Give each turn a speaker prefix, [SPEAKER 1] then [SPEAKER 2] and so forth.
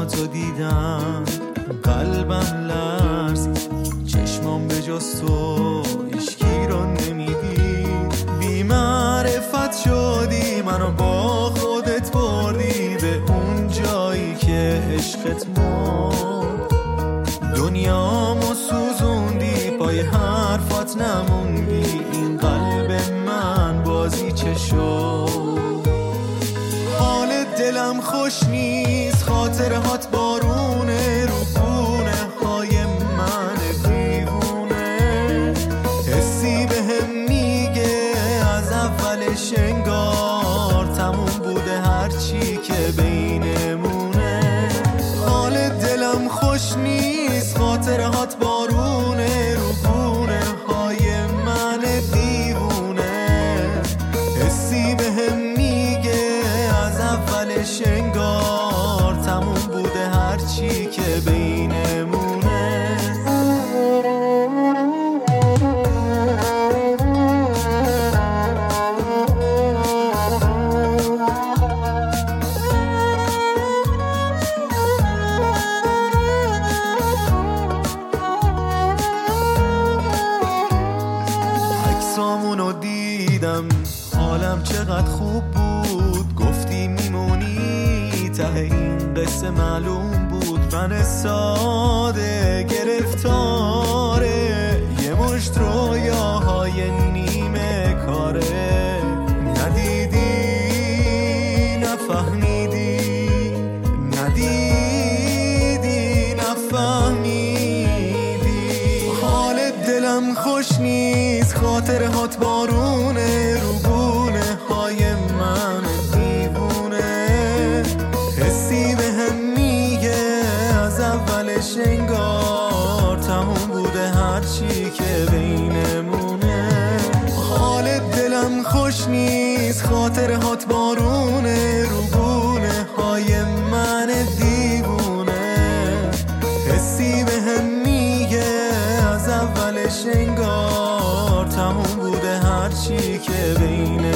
[SPEAKER 1] چشماتو دیدم قلبم لرزید، چشمام به جز تو هیچکی رو نمیدید. بی معرفت شدی منو با خودت بردی به اون جایی که عشقت مرد. دنیامو سوزوندی پای حرفات نموندی، این قلب من بازی چه شد؟ حال دلم خوش نیست، خاطرهات بارونه رو گونه های من دیوونه. حسی بهم میگه از اولش انگار تموم بوده هرچی که بینمونه. حال دلم خوش نیست، خاطرهات بارونه رو گونه های من دیوونه. حسی بهم میگه از اولش انگار تموم بوده هرچی که بینمونه. عکسامونو دیدم حالم چقدر خوب بود، گفتی میمونی ته این قصه معلوم بود. من ساده گرفتاره یه مشت رویاهای نیمه کاره. ندیدی نفهمیدی، ندیدی نفهمیدی. حال دلم خوش نیست، خاطرهات بارونه رو گونه های من دیوونه. حسی بهم میگه از اولش انگار تموم بوده هرچی که بینمونه. حال دلم خوش نیست، خاطرهات بارونه رو گونه های من دیوونه. حسی بهم میگه از اولش انگار تموم بوده هرچی که بینمونه.